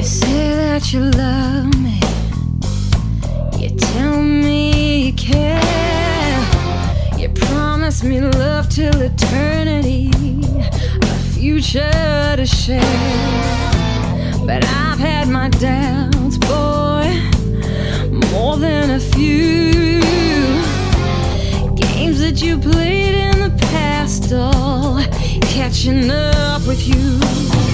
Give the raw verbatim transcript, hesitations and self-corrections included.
You say that you love me, you tell me you care, you promise me love till eternity, a future to share. But I've had my doubts, boy, more than a few. Games that you played in the past, all catching up with you.